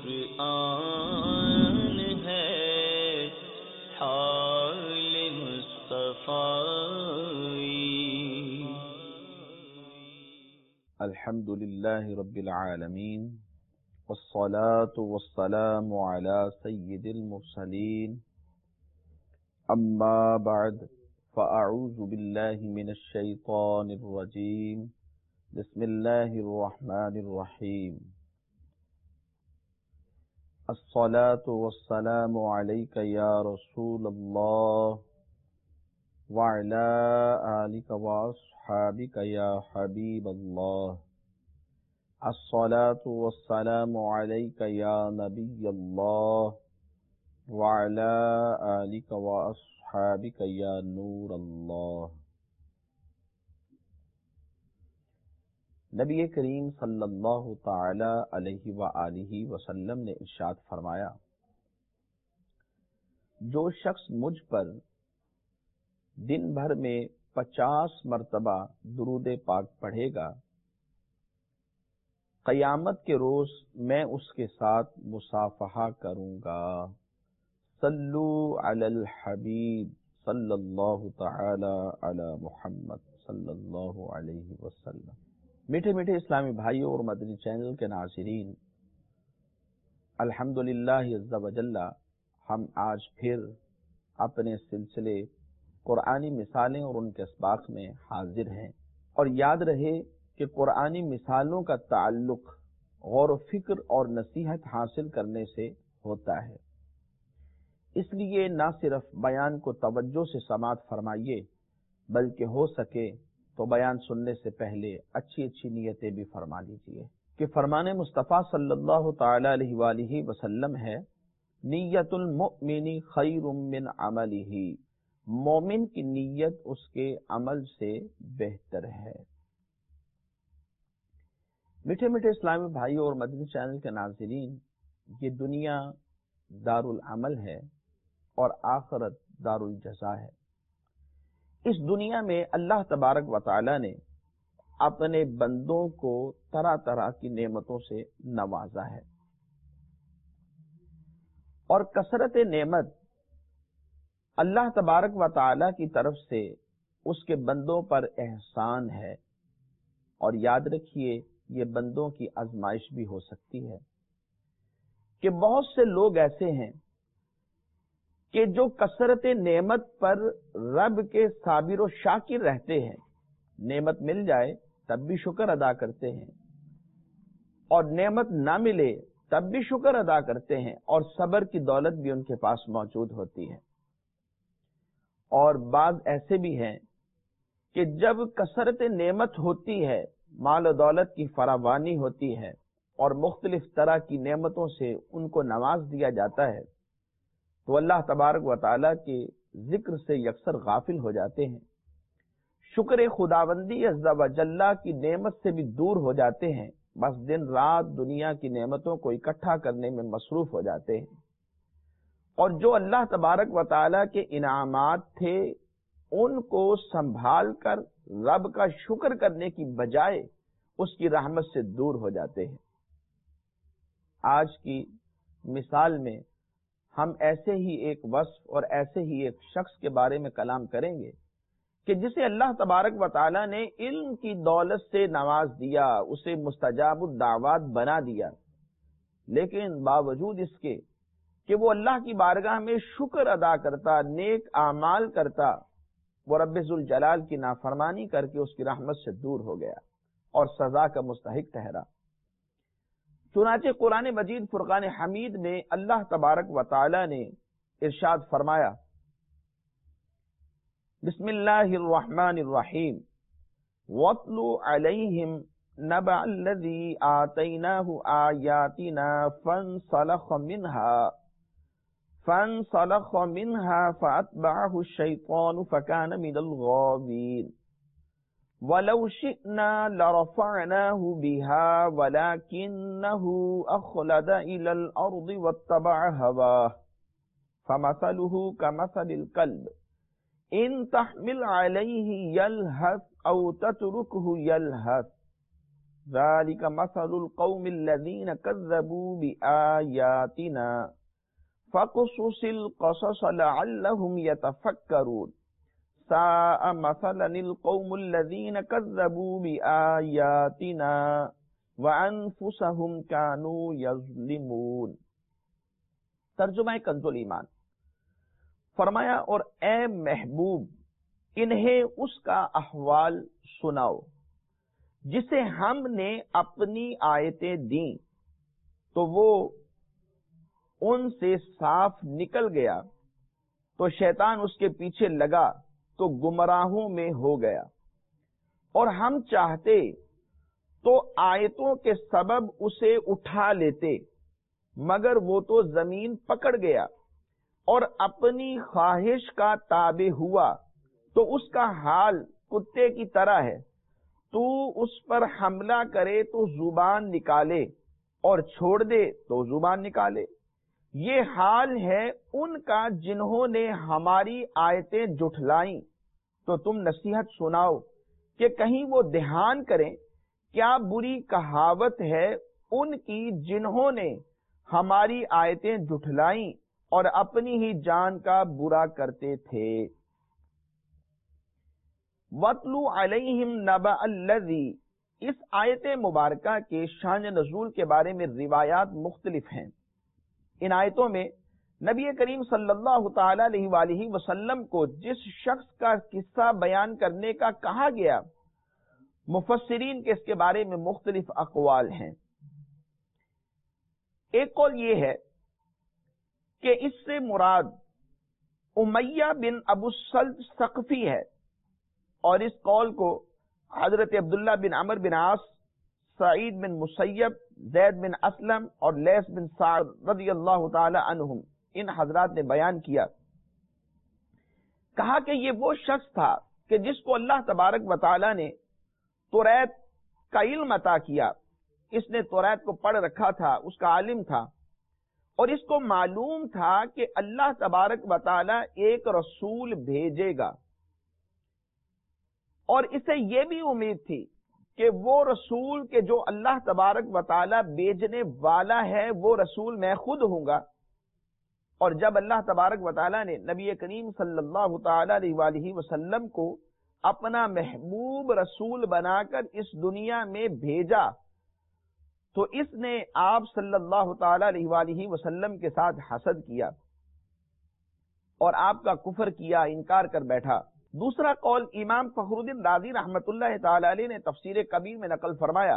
قرآن ہے حال مصطفی. الحمد للہ رب العالمین والصلاة والسلام على سید المرسلین. اما بعد فاعوذ باللہ من الشیطان الرجیم. بسم اللہ الرحمن الرحیم. الصلاة والسلام علیک یا رسول اللہ وعلی آلک واصحابک یا حبیب اللہ. الصلاة والسلام علیک یا نبی اللہ وعلی آلک واصحابک یا نور اللہ. نبی کریم صلی اللہ تعالی علیہ وآلہ وسلم نے ارشاد فرمایا، جو شخص مجھ پر دن بھر میں 50 مرتبہ درود پاک پڑھے گا، قیامت کے روز میں اس کے ساتھ مصافحہ کروں گا. صلو علی الحبیب صلی اللہ تعالی علی محمد صلی اللہ علیہ وسلم. میٹھے میٹھے اسلامی بھائیوں اور مدنی چینل کے ناظرین، الحمدللہ عز وجل ہم آج پھر اپنے سلسلے قرآنی مثالیں اور ان کے اسباق میں حاضر ہیں. اور یاد رہے کہ قرآنی مثالوں کا تعلق غور و فکر اور نصیحت حاصل کرنے سے ہوتا ہے. اس لیے نہ صرف بیان کو توجہ سے سماعت فرمائیے، بلکہ ہو سکے تو بیان سننے سے پہلے اچھی اچھی نیتیں بھی فرما لیجیے کہ فرمان مصطفیٰ صلی اللہ تعالی علیہ وآلہ وسلم ہے، نیت المؤمن خیر من عملہ. مومن کی نیت اس کے عمل سے بہتر ہے. میٹھے میٹھے اسلامی بھائیوں اور مدنی چینل کے ناظرین، یہ دنیا دار العمل ہے اور آخرت دار الجزا ہے. اس دنیا میں اللہ تبارک و تعالی نے اپنے بندوں کو طرح طرح کی نعمتوں سے نوازا ہے، اور کثرت نعمت اللہ تبارک و تعالی کی طرف سے اس کے بندوں پر احسان ہے. اور یاد رکھیے، یہ بندوں کی آزمائش بھی ہو سکتی ہے کہ بہت سے لوگ ایسے ہیں کہ جو کثرت نعمت پر رب کے صابر و شاکر رہتے ہیں. نعمت مل جائے تب بھی شکر ادا کرتے ہیں، اور نعمت نہ ملے تب بھی شکر ادا کرتے ہیں، اور صبر کی دولت بھی ان کے پاس موجود ہوتی ہے. اور بعض ایسے بھی ہیں کہ جب کثرت نعمت ہوتی ہے، مال و دولت کی فراوانی ہوتی ہے، اور مختلف طرح کی نعمتوں سے ان کو نواز دیا جاتا ہے، تو اللہ تبارک و تعالیٰ کے ذکر سے یکسر غافل ہو جاتے ہیں. شکر خداوندی عز و جل کی نعمت سے بھی دور ہو جاتے ہیں. بس دن رات دنیا کی نعمتوں کو اکٹھا کرنے میں مصروف ہو جاتے ہیں، اور جو اللہ تبارک و تعالیٰ کے انعامات تھے ان کو سنبھال کر رب کا شکر کرنے کی بجائے اس کی رحمت سے دور ہو جاتے ہیں. آج کی مثال میں ہم ایسے ہی ایک وصف اور ایسے ہی ایک شخص کے بارے میں کلام کریں گے کہ جسے اللہ تبارک و تعالیٰ نے علم کی دولت سے نواز دیا، اسے مستجاب الدعوات بنا دیا، لیکن باوجود اس کے کہ وہ اللہ کی بارگاہ میں شکر ادا کرتا، نیک اعمال کرتا، وہ رب ذوالجلال کی نافرمانی کر کے اس کی رحمت سے دور ہو گیا اور سزا کا مستحق ٹھہرا. چنانچہ قرآن مجید فرقان حمید میں اللہ تبارک و تعالی نے ارشاد فرمایا، بسم اللہ الرحمن الرحیم، وَاتْلُ عَلَيْهِمْ نَبَأَ الَّذِي آتَيْنَاهُ آيَاتِنَا فَانْسَلَخَ مِنْهَا فَأَتْبَعَهُ الشَّيْطَانُ فَكَانَ مِنَ الْغَاوِينَ وَلَوْ شِئْنَا لَرَفَعْنَاهُ بِهَا وَلَكِنَّهُ أَخْلَدَ إِلَى الْأَرْضِ وَاتَّبَعَ هَوَاهُ فَمَثَلُهُ كَمَثَلِ الْكَلْبِ إِن تَحْمِلْ عَلَيْهِ يَلْهَثْ أَوْ تَتْرُكْهُ يَلْهَثْ ذالک مثل القوم الذین کذبوا بآیاتنا فقصص القصص لعلهم يتفکرون ساء مثلا القوم الذین کذبوا بآیاتنا وانفسهم كانوا یظلمون۔ ترجمہ کنز الایمان، فرمایا اور اے محبوب انہیں اس کا احوال سناؤ جسے ہم نے اپنی آیتیں دیں تو وہ ان سے صاف نکل گیا، تو شیطان اس کے پیچھے لگا تو گمراہوں میں ہو گیا، اور ہم چاہتے تو آیتوں کے سبب اسے اٹھا لیتے، مگر وہ تو زمین پکڑ گیا اور اپنی خواہش کا تابع ہوا، تو اس کا حال کتے کی طرح ہے، تو اس پر حملہ کرے تو زبان نکالے اور چھوڑ دے تو زبان نکالے۔ یہ حال ہے ان کا جنہوں نے ہماری آیتیں جھٹلائیں، تو تم نصیحت سناؤ کہ کہیں وہ دھیان کریں۔ کیا بری کہاوت ہے ان کی جنہوں نے ہماری آیتیں جھٹلائیں اور اپنی ہی جان کا برا کرتے تھے۔ وَاتْلُ عَلَيْهِمْ نَبَأَ الَّذِي، اس آیت مبارکہ کے شان نزول کے بارے میں روایات مختلف ہیں۔ ان آیتوں میں نبی کریم صلی اللہ تعالی علیہ وآلہ وسلم کو جس شخص کا قصہ بیان کرنے کا کہا گیا، مفسرین کے اس کے بارے میں مختلف اقوال ہیں۔ ایک قول یہ ہے کہ اس سے مراد امیہ بن ابو الصلت ثقفی ہے، اور اس قول کو حضرت عبداللہ بن عمر بن عاص، سعید بن مسیب، زید بن اسلم اور لیث بن سعد رضی اللہ تعالی عنہم ان حضرات نے بیان کیا۔ کہا کہ یہ وہ شخص تھا کہ جس کو اللہ تبارک و تعالی نے توریت کا علم عطا کیا، اس نے توریت کو پڑھ رکھا تھا، اس کا عالم تھا، اور اس کو معلوم تھا کہ اللہ تبارک و تعالی ایک رسول بھیجے گا، اور اسے یہ بھی امید تھی کہ وہ رسول کے جو اللہ تبارک و تعالی بھیجنے والا ہے وہ رسول میں خود ہوں گا۔ اور جب اللہ تبارک و تعالی نے نبی کریم صلی اللہ تعالی علیہ وآلہ وسلم کو اپنا محبوب رسول بنا کر اس دنیا میں بھیجا، تو اس نے آپ صلی اللہ تعالی علیہ وآلہ وسلم کے ساتھ حسد کیا اور آپ کا کفر کیا، انکار کر بیٹھا۔ دوسرا قول امام فخر الدین رازی رحمت اللہ تعالی علیہ نے تفسیر کبیر میں نقل فرمایا،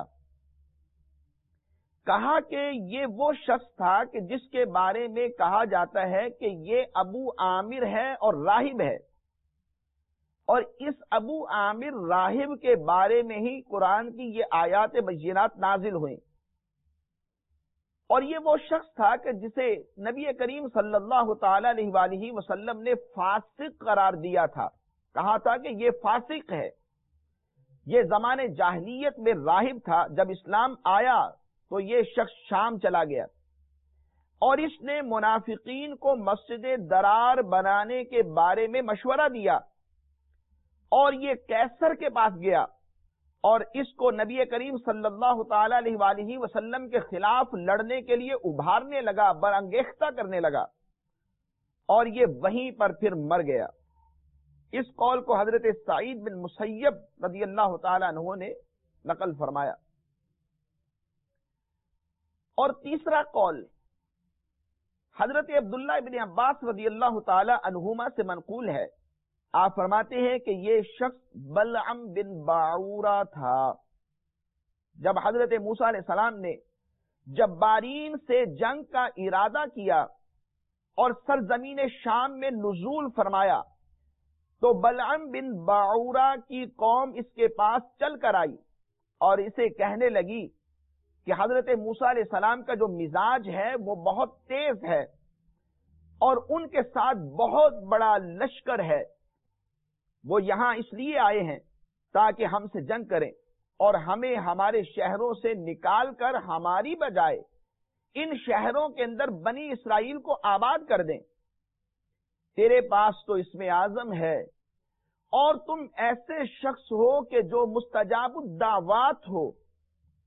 کہا کہ یہ وہ شخص تھا کہ جس کے بارے میں کہا جاتا ہے کہ یہ ابو عامر ہے اور راہب ہے، اور اس ابو عامر راہب کے بارے میں ہی قرآن کی یہ آیات بینات نازل ہوئیں۔ اور یہ وہ شخص تھا کہ جسے نبی کریم صلی اللہ تعالی علیہ وآلہ وسلم نے فاسق قرار دیا تھا، کہا تھا کہ یہ فاسق ہے۔ یہ زمانے جاہلیت میں راہب تھا، جب اسلام آیا تو یہ شخص شام چلا گیا، اور اس نے منافقین کو مسجد درار بنانے کے بارے میں مشورہ دیا، اور یہ کیسر کے پاس گیا اور اس کو نبی کریم صلی اللہ تعالی علیہ وآلہ وسلم کے خلاف لڑنے کے لیے ابھارنے لگا، برانگیختہ کرنے لگا، اور یہ وہیں پر پھر مر گیا۔ اس قول کو حضرت سعید بن مسیب رضی اللہ تعالی عنہ نے نقل فرمایا۔ اور تیسرا قول حضرت عبداللہ بن عباس رضی اللہ تعالی عنہما سے منقول ہے، آپ فرماتے ہیں کہ یہ شخص بلعم بن باعورہ تھا۔ جب حضرت موسیٰ علیہ السلام نے جبارین سے جنگ کا ارادہ کیا اور سرزمین شام میں نزول فرمایا، تو بلعم بن باعورہ کی قوم اس کے پاس چل کر آئی اور اسے کہنے لگی کہ حضرت موسیٰ علیہ السلام کا جو مزاج ہے وہ بہت تیز ہے، اور ان کے ساتھ بہت بڑا لشکر ہے، وہ یہاں اس لیے آئے ہیں تاکہ ہم سے جنگ کریں اور ہمیں ہمارے شہروں سے نکال کر ہماری بجائے ان شہروں کے اندر بنی اسرائیل کو آباد کر دیں۔ تیرے پاس تو اسم اعظم ہے، اور تم ایسے شخص ہو کہ جو مستجاب الدعوات ہو،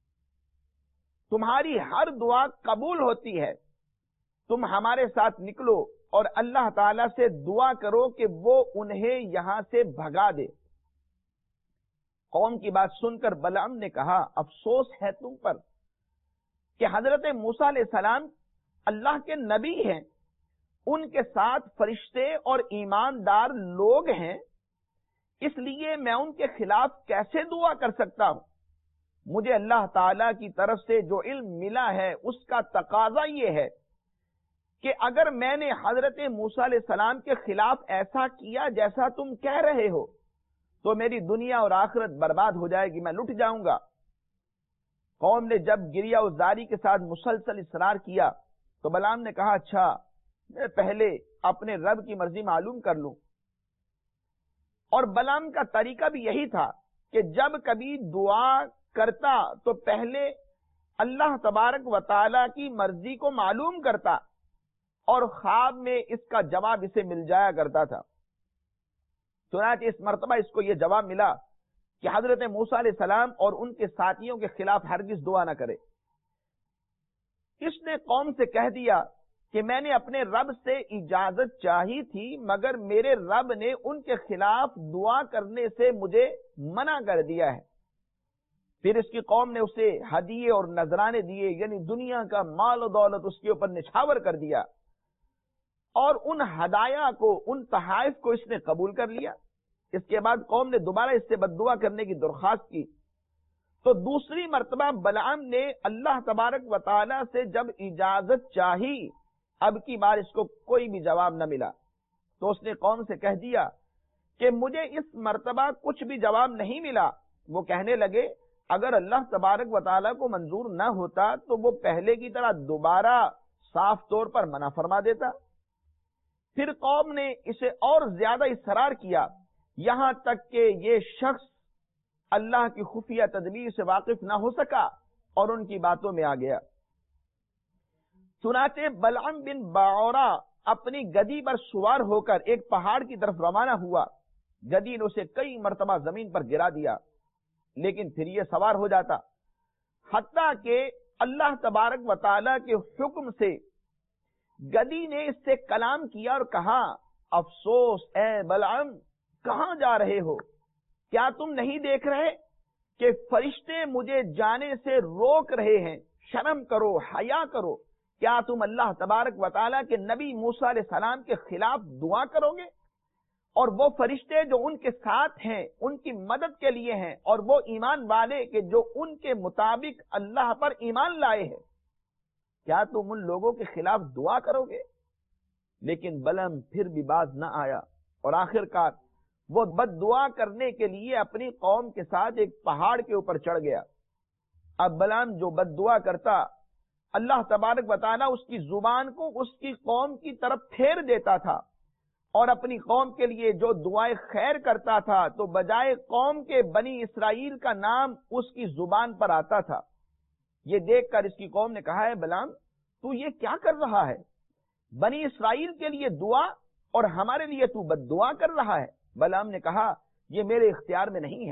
تمہاری ہر دعا قبول ہوتی ہے، تم ہمارے ساتھ نکلو اور اللہ تعالی سے دعا کرو کہ وہ انہیں یہاں سے بھگا دے۔ قوم کی بات سن کر بلعام نے کہا افسوس ہے تم پر کہ حضرت موسیٰ علیہ السلام اللہ کے نبی ہیں، ان کے ساتھ فرشتے اور ایماندار لوگ ہیں، اس لیے میں ان کے خلاف کیسے دعا کر سکتا ہوں؟ مجھے اللہ تعالی کی طرف سے جو علم ملا ہے اس کا تقاضا یہ ہے کہ اگر میں نے حضرت موسیٰ علیہ السلام کے خلاف ایسا کیا جیسا تم کہہ رہے ہو تو میری دنیا اور آخرت برباد ہو جائے گی، میں لٹ جاؤں گا۔ قوم نے جب گریہ و زاری کے ساتھ مسلسل اصرار کیا تو بلعام نے کہا اچھا میں پہلے اپنے رب کی مرضی معلوم کر لوں۔ اور بلعام کا طریقہ بھی یہی تھا کہ جب کبھی دعا کرتا تو پہلے اللہ تبارک و تعالی کی مرضی کو معلوم کرتا اور خواب میں اس کا جواب اسے مل جایا کرتا تھا۔ چنانچہ اس مرتبہ اس کو یہ جواب ملا کہ حضرت موسیٰ علیہ السلام اور ان کے ساتھیوں کے خلاف ہرگز دعا نہ کرے۔ اس نے قوم سے کہہ دیا کہ میں نے اپنے رب سے اجازت چاہی تھی مگر میرے رب نے ان کے خلاف دعا کرنے سے مجھے منع کر دیا ہے۔ پھر اس کی قوم نے اسے ہدیے اور نذرانے دیے، یعنی دنیا کا مال و دولت اس کے اوپر نچھاور کر دیا، اور ان ہدایا کو، ان تحائف کو اس نے قبول کر لیا۔ اس کے بعد قوم نے دوبارہ اس سے بددعا کرنے کی درخواست کی تو دوسری مرتبہ بلعام نے اللہ تبارک و تعالی سے جب اجازت چاہی، اب کی بار اس کو کوئی بھی جواب نہ ملا تو اس نے قوم سے کہہ دیا کہ مجھے اس مرتبہ کچھ بھی جواب نہیں ملا۔ وہ کہنے لگے اگر اللہ تبارک و تعالی کو منظور نہ ہوتا تو وہ پہلے کی طرح دوبارہ صاف طور پر منع فرما دیتا۔ پھر قوم نے اسے اور زیادہ اصرار کیا، یہاں تک کہ یہ شخص اللہ کی خفیہ تدبیر سے واقف نہ ہو سکا اور ان کی باتوں میں آ گیا۔ چنانچہ بلعام بن باعورہ اپنی گدی پر سوار ہو کر ایک پہاڑ کی طرف روانہ ہوا۔ گدی نے اسے کئی مرتبہ زمین پر گرا دیا لیکن پھر یہ سوار ہو جاتا، حتیٰ کہ اللہ تبارک و تعالی کے حکم سے گدی نے اس سے کلام کیا اور کہا افسوس اے بلعام، کہاں جا رہے ہو؟ کیا تم نہیں دیکھ رہے کہ فرشتے مجھے جانے سے روک رہے ہیں؟ شرم کرو، حیا کرو۔ کیا تم اللہ تبارک و تعالیٰ کے نبی موسیٰ علیہ السلام کے خلاف دعا کرو گے؟ اور وہ فرشتے جو ان کے ساتھ ہیں ان کی مدد کے لیے ہیں، اور وہ ایمان والے کہ جو ان کے مطابق اللہ پر ایمان لائے ہیں، کیا تم ان لوگوں کے خلاف دعا کرو گے؟ لیکن بلعام پھر بھی باز نہ آیا اور آخر کار وہ بد دعا کرنے کے لیے اپنی قوم کے ساتھ ایک پہاڑ کے اوپر چڑھ گیا۔ اب بلعام جو بد دعا کرتا اللہ تبارک و تعالیٰ اس کی زبان کو اس کی قوم کی طرف پھیر دیتا تھا، اور اپنی قوم کے لیے جو دعائیں خیر کرتا تھا تو بجائے قوم کے بنی اسرائیل کا نام اس کی زبان پر آتا تھا۔ یہ دیکھ کر اس کی قوم نے کہا ہے بلعام تو یہ کیا کر رہا ہے؟ بنی اسرائیل کے لیے دعا اور ہمارے لیے تو بد دعا کر رہا ہے۔ بلعام نے کہا یہ میرے اختیار میں نہیں ہے،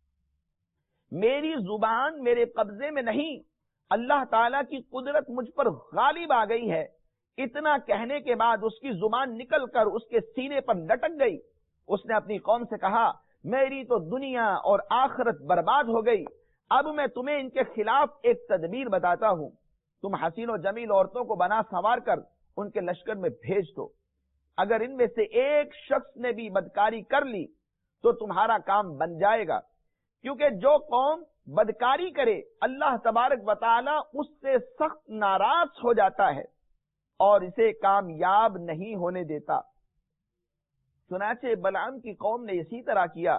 میری زبان میرے قبضے میں نہیں، اللہ تعالیٰ کی قدرت مجھ پر غالب آ گئی ہے۔ اتنا کہنے کے بعد اس کی زبان نکل کر اس کے سینے پر لٹک گئی۔ اس نے اپنی قوم سے کہا میری تو دنیا اور آخرت برباد ہو گئی، اب میں تمہیں ان کے خلاف ایک تدبیر بتاتا ہوں، تم حسین و جمیل عورتوں کو بنا سوار کر ان کے لشکر میں بھیج دو، اگر ان میں سے ایک شخص نے بھی بدکاری کر لی تو تمہارا کام بن جائے گا، کیونکہ جو قوم بدکاری کرے اللہ تبارک و تعالی اس سے سخت ناراض ہو جاتا ہے اور اسے کامیاب نہیں ہونے دیتا۔ چنانچہ بلعام کی قوم نے اسی طرح کیا۔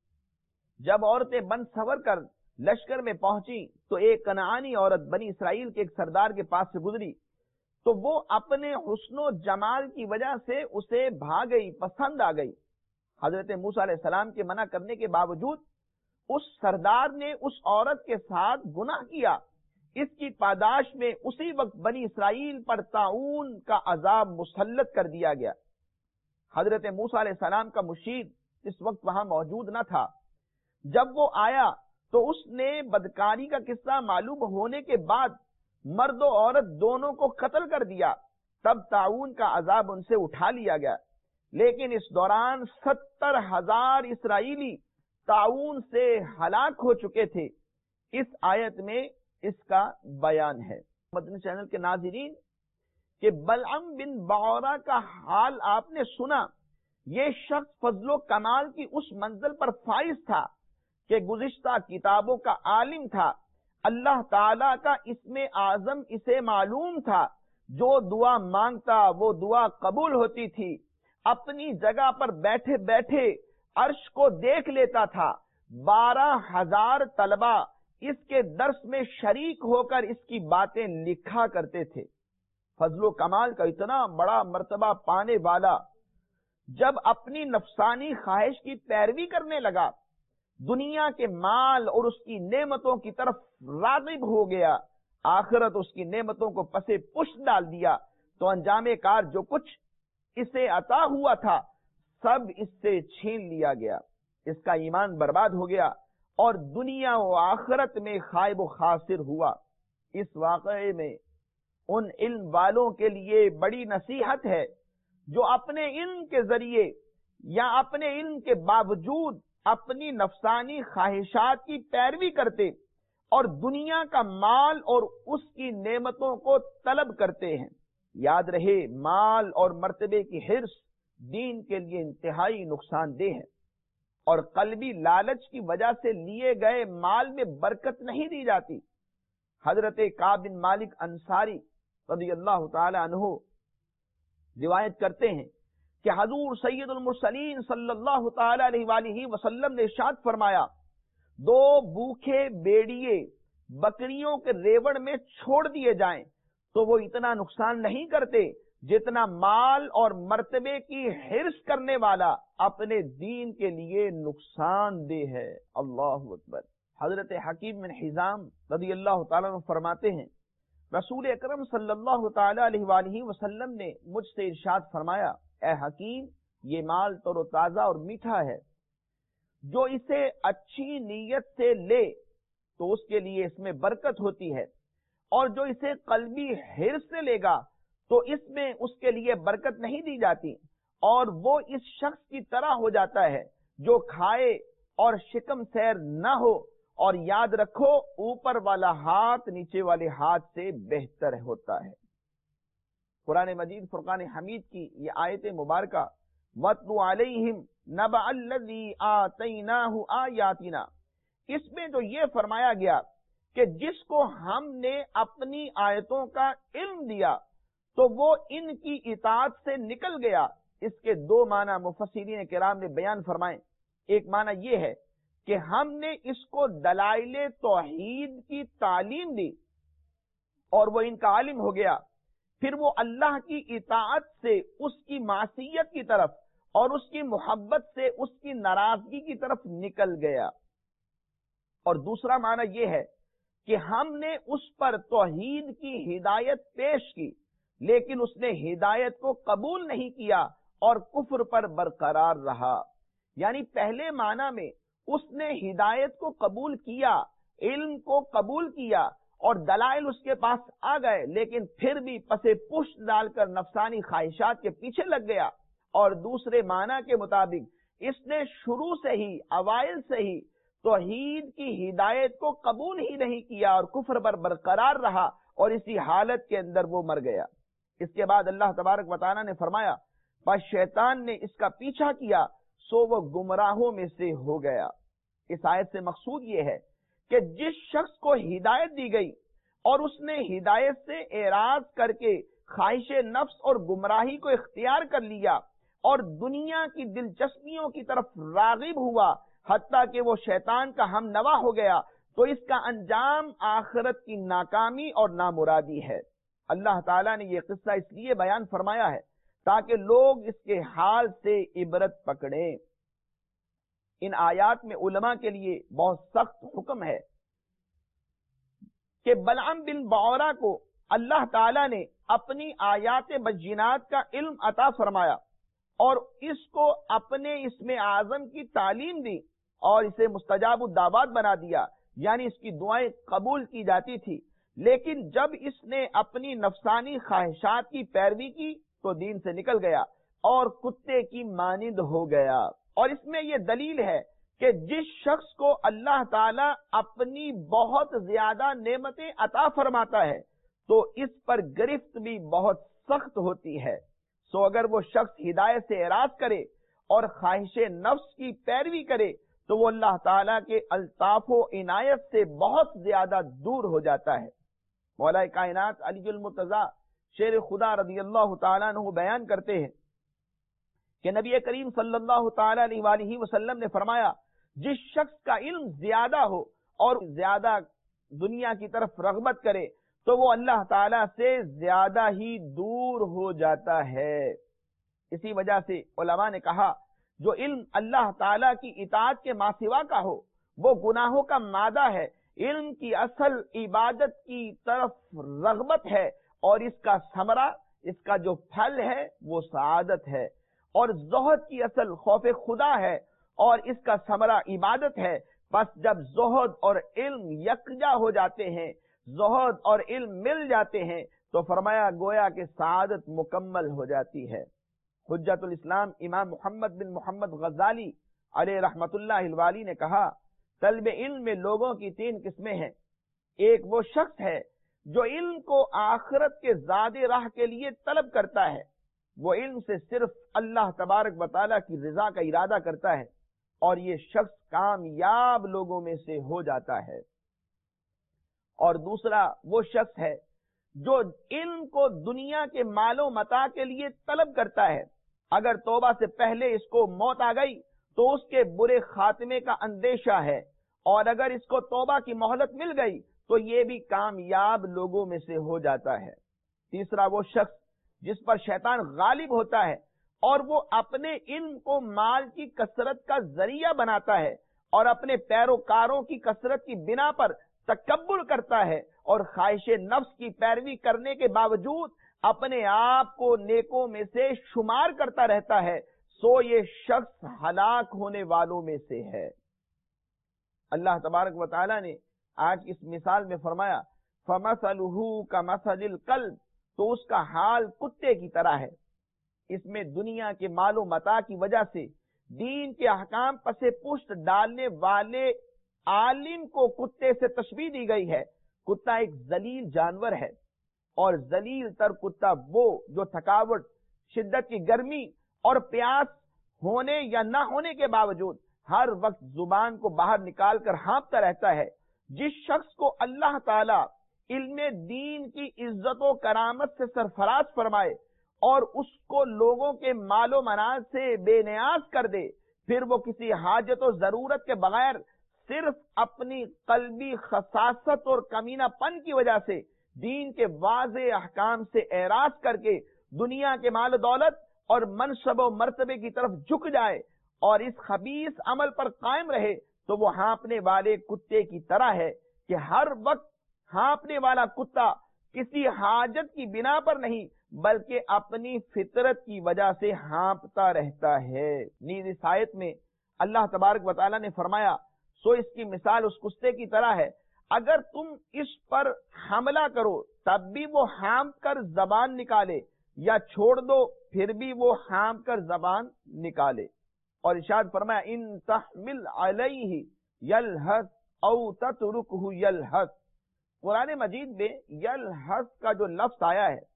جب عورتیں بن سور کر لشکر میں پہنچی تو ایک کنعانی عورت بنی اسرائیل کے ایک سردار کے پاس سے گزری تو وہ اپنے حسن و جمال کی وجہ سے اسے بھا گئی، پسند آ گئی۔ حضرت موسیٰ علیہ السلام کے منع کرنے کے باوجود اس سردار نے اس عورت کے ساتھ گناہ کیا۔ اس کی پاداش میں اسی وقت بنی اسرائیل پر طاعون کا عذاب مسلط کر دیا گیا۔ حضرت موسیٰ علیہ السلام کا مشیر اس وقت وہاں موجود نہ تھا۔ جب وہ آیا تو اس نے بدکاری کا قصہ معلوم ہونے کے بعد مرد و عورت دونوں کو قتل کر دیا، تب طاعون کا عذاب ان سے اٹھا لیا گیا، لیکن اس دوران 70,000 اسرائیلی طاعون سے ہلاک ہو چکے تھے۔ اس آیت میں اس کا بیان ہے۔ مدنی چینل کے ناظرین، کہ بلعم بن بعورہ کا حال آپ نے سنا۔ یہ شخص فضل و کمال کی اس منزل پر فائز تھا کہ گزشتہ کتابوں کا عالم تھا، اللہ تعالی کا اسم اعظم اسے معلوم تھا، جو دعا مانگتا وہ دعا قبول ہوتی تھی، اپنی جگہ پر بیٹھے بیٹھے عرش کو دیکھ لیتا تھا، 12,000 طلبہ اس کے درس میں شریک ہو کر اس کی باتیں لکھا کرتے تھے۔ فضل و کمال کا اتنا بڑا مرتبہ پانے والا جب اپنی نفسانی خواہش کی پیروی کرنے لگا، دنیا کے مال اور اس کی نعمتوں کی طرف راغب ہو گیا، آخرت اس کی نعمتوں کو پسے پشت ڈال دیا، تو انجام کار جو کچھ اسے عطا ہوا تھا سب اس سے چھین لیا گیا، اس کا ایمان برباد ہو گیا اور دنیا و آخرت میں خائب و خاسر ہوا۔ اس واقعے میں ان علم والوں کے لیے بڑی نصیحت ہے جو اپنے علم کے ذریعے یا اپنے علم کے باوجود اپنی نفسانی خواہشات کی پیروی کرتے اور دنیا کا مال اور اس کی نعمتوں کو طلب کرتے ہیں۔ یاد رہے، مال اور مرتبے کی حرص دین کے لیے انتہائی نقصان دہ ہے، اور قلبی لالچ کی وجہ سے لیے گئے مال میں برکت نہیں دی جاتی۔ حضرت کعب بن مالک انصاری رضی اللہ تعالی عنہ روایت کرتے ہیں کہ حضور سید المرسلین صلی اللہ تعالی علیہ وآلہ وسلم نے ارشاد فرمایا، 2 بھوکے بیڑیے بکریوں کے ریوڑ میں چھوڑ دیے جائیں تو وہ اتنا نقصان نہیں کرتے جتنا مال اور مرتبے کی حرص کرنے والا اپنے دین کے لیے نقصان دہ ہے۔ اللہ اکبر۔ حضرت حکیم بن حزام رضی اللہ تعالیٰ عنہ فرماتے ہیں، رسول اکرم صلی اللہ تعالی علیہ وآلہ وسلم نے مجھ سے ارشاد فرمایا، اے حکیم، یہ مال تر و تازہ اور میٹھا ہے، جو اسے اچھی نیت سے لے تو اس کے لیے اس میں برکت ہوتی ہے، اور جو اسے قلبی حرص سے لے گا تو اس میں اس کے لیے برکت نہیں دی جاتی، اور وہ اس شخص کی طرح ہو جاتا ہے جو کھائے اور شکم سیر نہ ہو، اور یاد رکھو اوپر والا ہاتھ نیچے والے ہاتھ سے بہتر ہوتا ہے۔ قرآن مجید فرقان حمید کی یہ آیت مبارکہ وَاتْلُ عَلَيْهِمْ نَبَأَ الَّذِي آتَيْنَاهُ آيَاتِنَا، اس میں جو یہ فرمایا گیا کہ جس کو ہم نے اپنی آیتوں کا علم دیا تو وہ ان کی اطاعت سے نکل گیا، اس کے 2 معنی مفسرین کرام نے بیان فرمائے۔ ایک معنی یہ ہے کہ ہم نے اس کو دلائل توحید کی تعلیم دی اور وہ ان کا عالم ہو گیا، پھر وہ اللہ کی اطاعت سے اس کی معصیت کی طرف اور اس کی محبت سے اس کی ناراضگی کی طرف نکل گیا۔ اور دوسرا معنی یہ ہے کہ ہم نے اس پر توحید کی ہدایت پیش کی، لیکن اس نے ہدایت کو قبول نہیں کیا اور کفر پر برقرار رہا۔ یعنی پہلے معنی میں اس نے ہدایت کو قبول کیا، علم کو قبول کیا اور دلائل اس کے پاس آ گئے، لیکن پھر بھی پسے پشت ڈال کر نفسانی خواہشات کے پیچھے لگ گیا۔ اور دوسرے معنی کے مطابق اس نے شروع سے ہی، اوائل سے ہی توحید کی ہدایت کو قبول ہی نہیں کیا اور کفر پر برقرار رہا، اور اسی حالت کے اندر وہ مر گیا۔ اس کے بعد اللہ تبارک و تعالیٰ نے فرمایا، بس شیطان نے اس کا پیچھا کیا سو وہ گمراہوں میں سے ہو گیا۔ اس آیت سے مقصود یہ ہے کہ جس شخص کو ہدایت دی گئی اور اس نے ہدایت سے اعراض کر کے خواہش نفس اور گمراہی کو اختیار کر لیا اور دنیا کی دلچسپیوں کی طرف راغب ہوا، حتیٰ کہ وہ شیطان کا ہم نوا ہو گیا، تو اس کا انجام آخرت کی ناکامی اور نامرادی ہے۔ اللہ تعالیٰ نے یہ قصہ اس لیے بیان فرمایا ہے تاکہ لوگ اس کے حال سے عبرت پکڑیں۔ ان آیات میں علماء کے لیے بہت سخت حکم ہے کہ بلعم بن بعورہ کو اللہ تعالیٰ نے اپنی آیات بینات کا علم عطا فرمایا اور اس کو اپنے اسم اعظم کی تعلیم دی اور اسے مستجاب الدعوات بنا دیا، یعنی اس کی دعائیں قبول کی جاتی تھی، لیکن جب اس نے اپنی نفسانی خواہشات کی پیروی کی تو دین سے نکل گیا اور کتے کی مانند ہو گیا۔ اور اس میں یہ دلیل ہے کہ جس شخص کو اللہ تعالیٰ اپنی بہت زیادہ نعمتیں عطا فرماتا ہے تو اس پر گرفت بھی بہت سخت ہوتی ہے۔ سو اگر وہ شخص ہدایت سے اعراض کرے اور خواہش نفس کی پیروی کرے تو وہ اللہ تعالیٰ کے الطاف و عنایت سے بہت زیادہ دور ہو جاتا ہے۔ مولا کائنات علی المرتضی شیر خدا رضی اللہ تعالیٰ عنہ بیان کرتے ہیں کہ نبی کریم صلی اللہ تعالیٰ علیہ وآلہ وسلم نے فرمایا، جس شخص کا علم زیادہ ہو اور زیادہ دنیا کی طرف رغبت کرے تو وہ اللہ تعالیٰ سے زیادہ ہی دور ہو جاتا ہے۔ اسی وجہ سے علماء نے کہا جو علم اللہ تعالیٰ کی اطاعت کے ماسوا کا ہو وہ گناہوں کا مادہ ہے۔ علم کی اصل عبادت کی طرف رغبت ہے اور اس کا ثمرہ، اس کا جو پھل ہے وہ سعادت ہے، اور زہد کی اصل خوف خدا ہے اور اس کا ثمرہ عبادت ہے۔ بس جب زہد اور علم یکجا ہو جاتے ہیں، زہد اور علم مل جاتے ہیں تو فرمایا گویا کہ سعادت مکمل ہو جاتی ہے۔ حجت الاسلام امام محمد بن محمد غزالی علیہ رحمت اللہ الوالی نے کہا، طلب علم میں لوگوں کی 3 قسمیں ہیں۔ ایک وہ شخص ہے جو علم کو آخرت کے زاد راہ کے لیے طلب کرتا ہے، وہ علم سے صرف اللہ تبارک و تعالیٰ کی رضا کا ارادہ کرتا ہے اور یہ شخص کامیاب لوگوں میں سے ہو جاتا ہے۔ اور دوسرا وہ شخص ہے جو علم کو دنیا کے مال و متاع کے لیے طلب کرتا ہے، اگر توبہ سے پہلے اس کو موت آ گئی تو اس کے برے خاتمے کا اندیشہ ہے، اور اگر اس کو توبہ کی مہلت مل گئی تو یہ بھی کامیاب لوگوں میں سے ہو جاتا ہے۔ تیسرا وہ شخص جس پر شیطان غالب ہوتا ہے اور وہ اپنے علم کو مال کی کثرت کا ذریعہ بناتا ہے اور اپنے پیروکاروں کی کثرت کی بنا پر تکبر کرتا ہے اور خواہش نفس کی پیروی کرنے کے باوجود اپنے آپ کو نیکوں میں سے شمار کرتا رہتا ہے، سو یہ شخص ہلاک ہونے والوں میں سے ہے۔ اللہ تبارک و تعالی نے آج اس مثال میں فرمایا فَمَثَلُهُ كَمَثَلِ الْقَلْبِ، تو اس کا حال کتے کی طرح ہے۔ اس میں دنیا کے مال و متاع کی وجہ سے دین کے احکام پس پشت ڈالنے والے عالم کو کتے سے تشبیہ دی گئی ہے۔ کتا ایک ذلیل جانور ہے، اور ذلیل تر کتا وہ جو تھکاوٹ، شدت کی گرمی اور پیاس ہونے یا نہ ہونے کے باوجود ہر وقت زبان کو باہر نکال کر ہانپتا رہتا ہے۔ جس شخص کو اللہ تعالی علم دین کی عزت و کرامت سے سرفراز فرمائے اور اس کو لوگوں کے مال و منال سے بے نیاز کر دے، پھر وہ کسی حاجت و ضرورت کے بغیر صرف اپنی قلبی خساست اور کمینہ پن کی وجہ سے دین کے واضح احکام سے اعراض کر کے دنیا کے مال و دولت اور منصب و مرتبے کی طرف جھک جائے اور اس خبیث عمل پر قائم رہے تو وہ ہانپنے والے کتے کی طرح ہے کہ ہر وقت ہانپنے والا کتا کسی حاجت کی بنا پر نہیں بلکہ اپنی فطرت کی وجہ سے ہانپتا رہتا ہے۔ نیز اس آیت میں اللہ تبارک و تعالیٰ نے فرمایا سو اس کی مثال اس کتے کی طرح ہے، اگر تم اس پر حملہ کرو تب بھی وہ ہانپ کر زبان نکالے یا چھوڑ دو پھر بھی وہ ہانپ کر زبان نکالے۔ اور ارشاد فرمایا ان تحمل علیہ یلہث او تترکہ یلہث۔ قرآن مجید میں یلہث کا جو لفظ آیا ہے،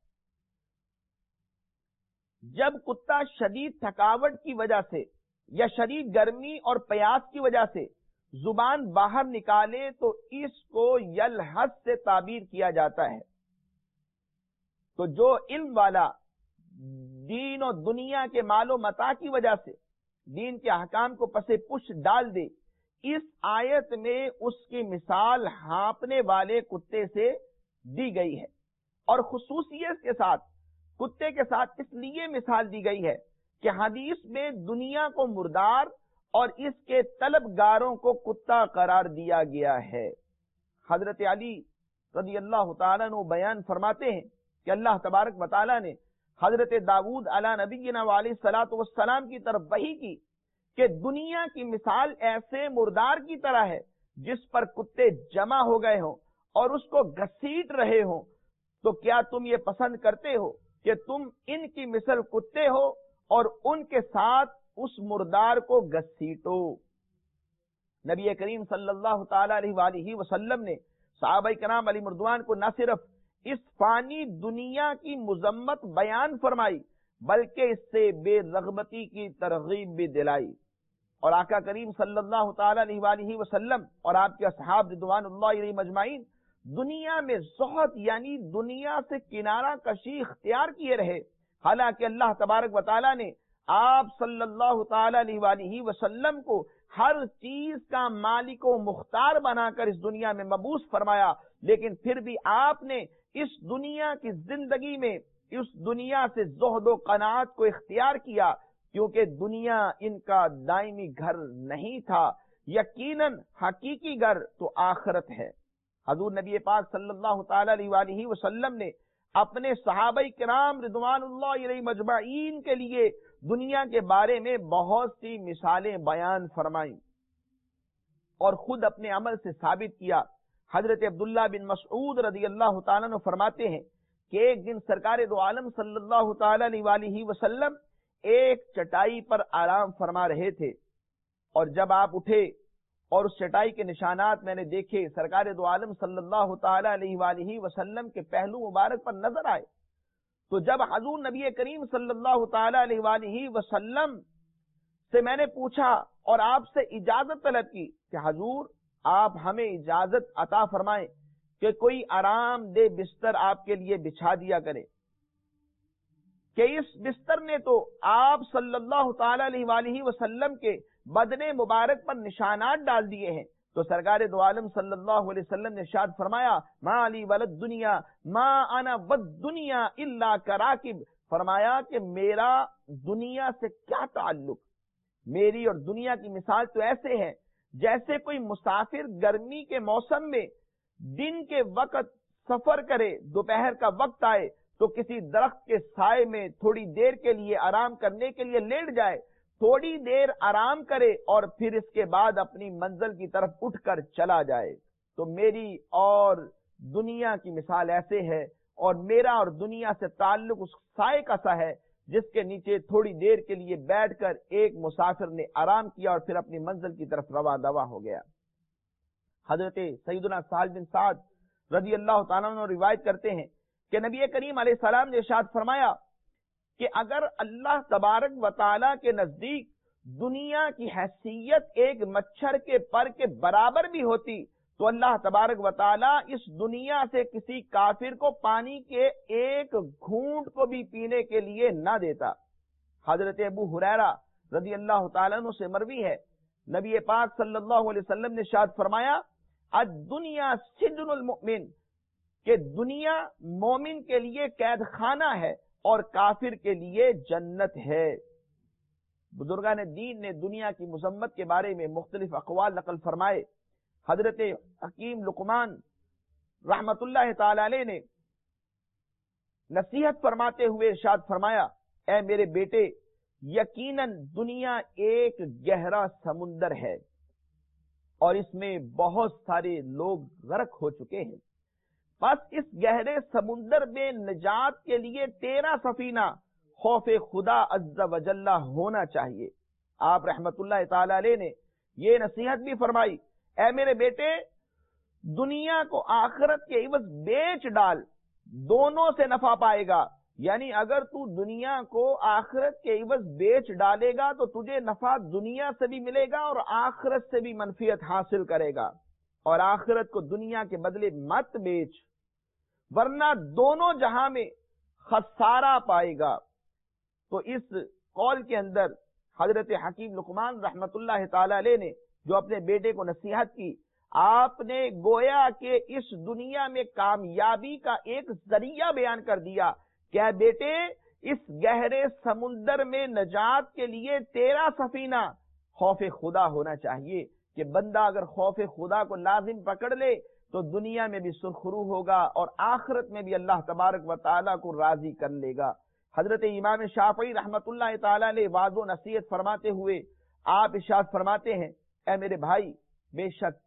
جب کتا شدید تھکاوٹ کی وجہ سے یا شدید گرمی اور پیاس کی وجہ سے زبان باہر نکالے تو اس کو یلہث سے تعبیر کیا جاتا ہے۔ تو جو علم والا دین و دنیا کے مال و متاع کی وجہ سے دین کے احکام کو پس پش ڈال دے، اس آیت میں اس کی مثال ہانپنے والے کتے سے دی گئی ہے، اور خصوصیت کے ساتھ کتے کے ساتھ اس لیے مثال دی گئی ہے کہ حدیث میں دنیا کو مردار اور اس کے طلبگاروں کو کتا قرار دیا گیا ہے۔ حضرت علی رضی اللہ تعالیٰ عنہ بیان فرماتے ہیں کہ اللہ تبارک و تعالیٰ نے حضرت داؤد علی نبینا علیہ الصلوۃ والسلام کی طرف وحی کی کہ دنیا کی مثال ایسے مردار کی طرح ہے جس پر کتے جمع ہو گئے ہوں اور اس کو گھسیٹ رہے ہوں، تو کیا تم یہ پسند کرتے ہو کہ تم ان کی مثل کتے ہو اور ان کے ساتھ اس مردار کو گھسیٹو؟ نبی کریم صلی اللہ تعالی علیہ وآلہ وسلم نے صحابہ کرام علی مردوان کو نہ صرف اس فانی دنیا کی مذمت بیان فرمائی بلکہ اس سے بے رغبتی کی ترغیب بھی دلائی، اور آقا کریم صلی اللہ تعالی علیہ وآلہ وسلم اور آپ کے اصحاب رضوان اللہ علیہ مجمعین دنیا میں زہد یعنی دنیا سے کنارہ کشی اختیار کیے رہے، حالانکہ اللہ تبارک و تعالی نے آپ صلی اللہ تعالی علیہ وآلہ وسلم کو ہر چیز کا مالک و مختار بنا کر اس دنیا میں مبعوث فرمایا، لیکن پھر بھی آپ نے اس دنیا کی زندگی میں اس دنیا سے زہد و قناعت کو اختیار کیا، کیونکہ دنیا ان کا دائمی گھر نہیں تھا، یقیناً حقیقی گھر تو آخرت ہے۔ حضور نبی پاک صلی اللہ تعالی علیہ وآلہ وسلم نے اپنے صحابہ کرام رضوان اللہ علیہ مجمعین کے لیے دنیا کے بارے میں بہت سی مثالیں بیان فرمائیں اور خود اپنے عمل سے ثابت کیا۔ حضرت عبداللہ بن مسعود رضی اللہ تعالیٰ عنہ فرماتے ہیں کہ ایک دن سرکار دو عالم صلی اللہ تعالی علیہ وآلہ وسلم ایک چٹائی پر آرام فرما رہے تھے، اور جب آپ اٹھے اور اس چٹائی کے نشانات میں نے دیکھے، سرکار دو عالم صلی اللہ تعالی علیہ وآلہ وسلم کے پہلو مبارک پر نظر آئے، تو جب حضور نبی کریم صلی اللہ تعالی علیہ وآلہ وسلم سے میں نے پوچھا اور آپ سے اجازت طلب کی کہ حضور آپ ہمیں اجازت عطا فرمائیں کہ کوئی آرام دہ بستر آپ کے لیے بچھا دیا کرے، کہ اس بستر نے تو آپ صلی اللہ تعالی علیہ وآلہ وسلم کے بدن مبارک پر نشانات ڈال دیے ہیں۔ تو سرکار دو عالم صلی اللہ علیہ وسلم نے ارشاد فرمایا ما علی ولد دنیا ما انا ود دنیا الا کراکب، فرمایا کہ میرا دنیا سے کیا تعلق، میری اور دنیا کی مثال تو ایسے ہے جیسے کوئی مسافر گرمی کے موسم میں دن کے وقت سفر کرے، دوپہر کا وقت آئے تو کسی درخت کے سائے میں تھوڑی دیر کے لیے آرام کرنے کے لیے لیٹ جائے، تھوڑی دیر آرام کرے اور پھر اس کے بعد اپنی منزل کی طرف اٹھ کر چلا جائے۔ تو میری اور دنیا کی مثال ایسے ہے، اور میرا اور دنیا سے تعلق اس سائے کا سا ہے جس کے نیچے تھوڑی دیر کے لیے بیٹھ کر ایک مسافر نے آرام کیا اور پھر اپنی منزل کی طرف رواں دواں ہو گیا۔ حضرت سیدنا سہل بن سعد رضی اللہ تعالیٰ عنہ روایت کرتے ہیں کہ نبی کریم علیہ السلام نے ارشاد فرمایا کہ اگر اللہ تبارک و تعالیٰ کے نزدیک دنیا کی حیثیت ایک مچھر کے پر کے برابر بھی ہوتی تو اللہ تبارک و تعالیٰ اس دنیا سے کسی کافر کو پانی کے ایک گھونٹ کو بھی پینے کے لیے نہ دیتا۔ حضرت ابو ہریرہ رضی اللہ تعالیٰ عنہ سے مروی ہے، نبی پاک صلی اللہ علیہ وسلم نے ارشاد فرمایا الدنیا سجن المؤمن، کہ دنیا مومن کے لیے قید خانہ ہے اور کافر کے لیے جنت ہے۔ بزرگان دین نے دنیا کی مذمت کے بارے میں مختلف اقوال نقل فرمائے۔ حضرت حکیم لقمان رحمت اللہ تعالی علیہ نے نصیحت فرماتے ہوئے ارشاد فرمایا اے میرے بیٹے، یقیناً دنیا ایک گہرا سمندر ہے اور اس میں بہت سارے لوگ غرق ہو چکے ہیں، بس اس گہرے سمندر میں نجات کے لیے تیرا سفینہ خوف خدا عز و جل ہونا چاہیے۔ آپ رحمت اللہ تعالی علیہ نے یہ نصیحت بھی فرمائی اے میرے بیٹے، دنیا کو آخرت کے عوض بیچ ڈال، دونوں سے نفع پائے گا۔ یعنی اگر تو دنیا کو آخرت کے عوض بیچ ڈالے گا تو تجھے نفع دنیا سے بھی ملے گا اور آخرت سے بھی منفعت حاصل کرے گا، اور آخرت کو دنیا کے بدلے مت بیچ، ورنہ دونوں جہاں میں خسارہ پائے گا۔ تو اس قول کے اندر حضرت حکیم لقمان رحمت اللہ تعالی علیہ نے جو اپنے بیٹے کو نصیحت کی، آپ نے گویا کہ اس دنیا میں کامیابی کا ایک ذریعہ بیان کر دیا کہ اے بیٹے، اس گہرے سمندر میں نجات کے لیے تیرا سفینہ خوف خدا ہونا چاہیے، کہ بندہ اگر خوف خدا کو لازم پکڑ لے تو دنیا میں بھی سرخرو ہوگا اور آخرت میں بھی اللہ تبارک و تعالیٰ کو راضی کر لے گا۔ حضرت امام شافعی رحمت اللہ تعالی علیہ واضح و نصیحت فرماتے ہوئے آپ ارشاد فرماتے ہیں اے میرے بھائی، بے شک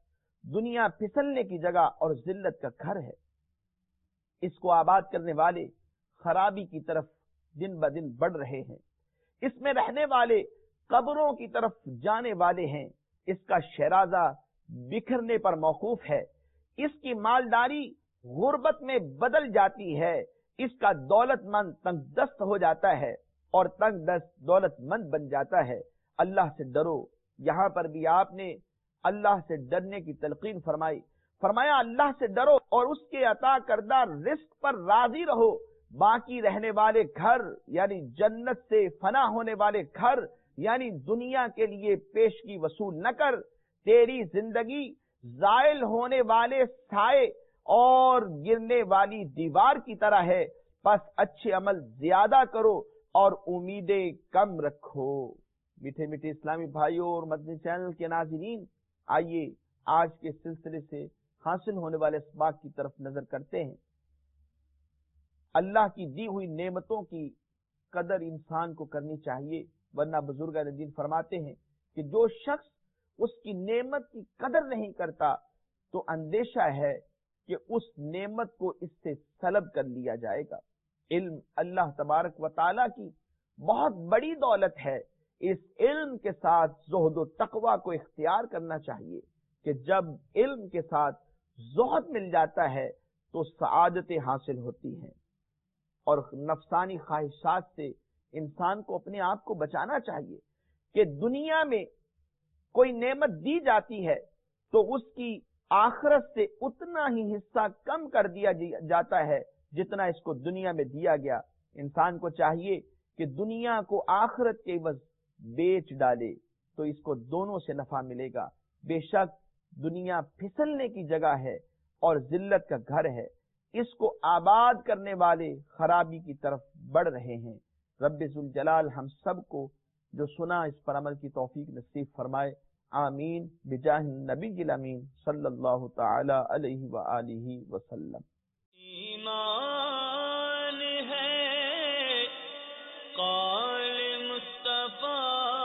دنیا پھسلنے کی جگہ اور ذلت کا گھر ہے۔ اس کو آباد کرنے والے خرابی کی طرف دن بدن بڑھ رہے ہیں، اس میں رہنے والے قبروں کی طرف جانے والے ہیں، اس کا شیرازہ بکھرنے پر موقوف ہے، اس کی مالداری غربت میں بدل جاتی ہے، اس کا دولت مند تنگ دست ہو جاتا ہے اور تنگ دست دولت مند بن جاتا ہے۔ اللہ سے ڈرو۔ یہاں پر بھی آپ نے اللہ سے ڈرنے کی تلقین فرمائی، فرمایا اللہ سے ڈرو اور اس کے عطا کردہ رزق پر راضی رہو۔ باقی رہنے والے گھر یعنی جنت سے فنا ہونے والے گھر یعنی دنیا کے لیے پیشگی وصول نہ کر۔ تیری زندگی زائل ہونے والے سائے اور گرنے والی دیوار کی طرح ہے، بس اچھے عمل زیادہ کرو اور امیدیں کم رکھو۔ میٹھے میٹھے اسلامی بھائیوں اور مدنی چینل کے ناظرین، آئیے آج کے سلسلے سے حاصل ہونے والے اسباق کی طرف نظر کرتے ہیں۔ اللہ کی دی ہوئی نعمتوں کی قدر انسان کو کرنی چاہیے، ورنہ بزرگان دین فرماتے ہیں کہ جو شخص اس کی نعمت کی قدر نہیں کرتا تو اندیشہ ہے کہ اس نعمت کو اس سے سلب کر لیا جائے گا۔ علم اللہ تبارک و تعالیٰ کی بہت بڑی دولت ہے۔ اس علم کے ساتھ زہد و تقوی کو اختیار کرنا چاہیے کہ جب علم کے ساتھ زہد مل جاتا ہے تو سعادتیں حاصل ہوتی ہیں، اور نفسانی خواہشات سے انسان کو اپنے آپ کو بچانا چاہیے کہ دنیا میں کوئی نعمت دی جاتی ہے تو اس کی آخرت سے اتنا ہی حصہ کم کر دیا جاتا ہے جتنا اس کو دنیا میں دیا گیا۔ انسان کو چاہیے کہ دنیا کو آخرت کے عوض بیچ ڈالے تو اس کو دونوں سے نفع ملے گا۔ بے شک دنیا پھسلنے کی جگہ ہے اور ذلت کا گھر ہے، اس کو آباد کرنے والے خرابی کی طرف بڑھ رہے ہیں۔ رب ذوالجلال ہم سب کو جو سنا اس پر عمل کی توفیق نصیب فرمائے، آمین بجاہ النبی الامین صلی اللہ تعالی علیہ وآلہ وسلم۔ ایمان ہے قول مصطفیٰ،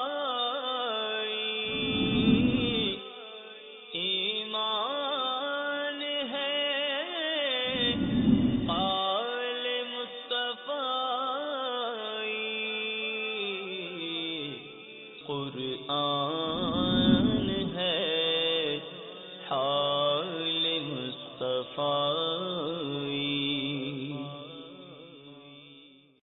ایمان ہے قول مصطفیٰ، قرآن ہے حال مصطفیٰ۔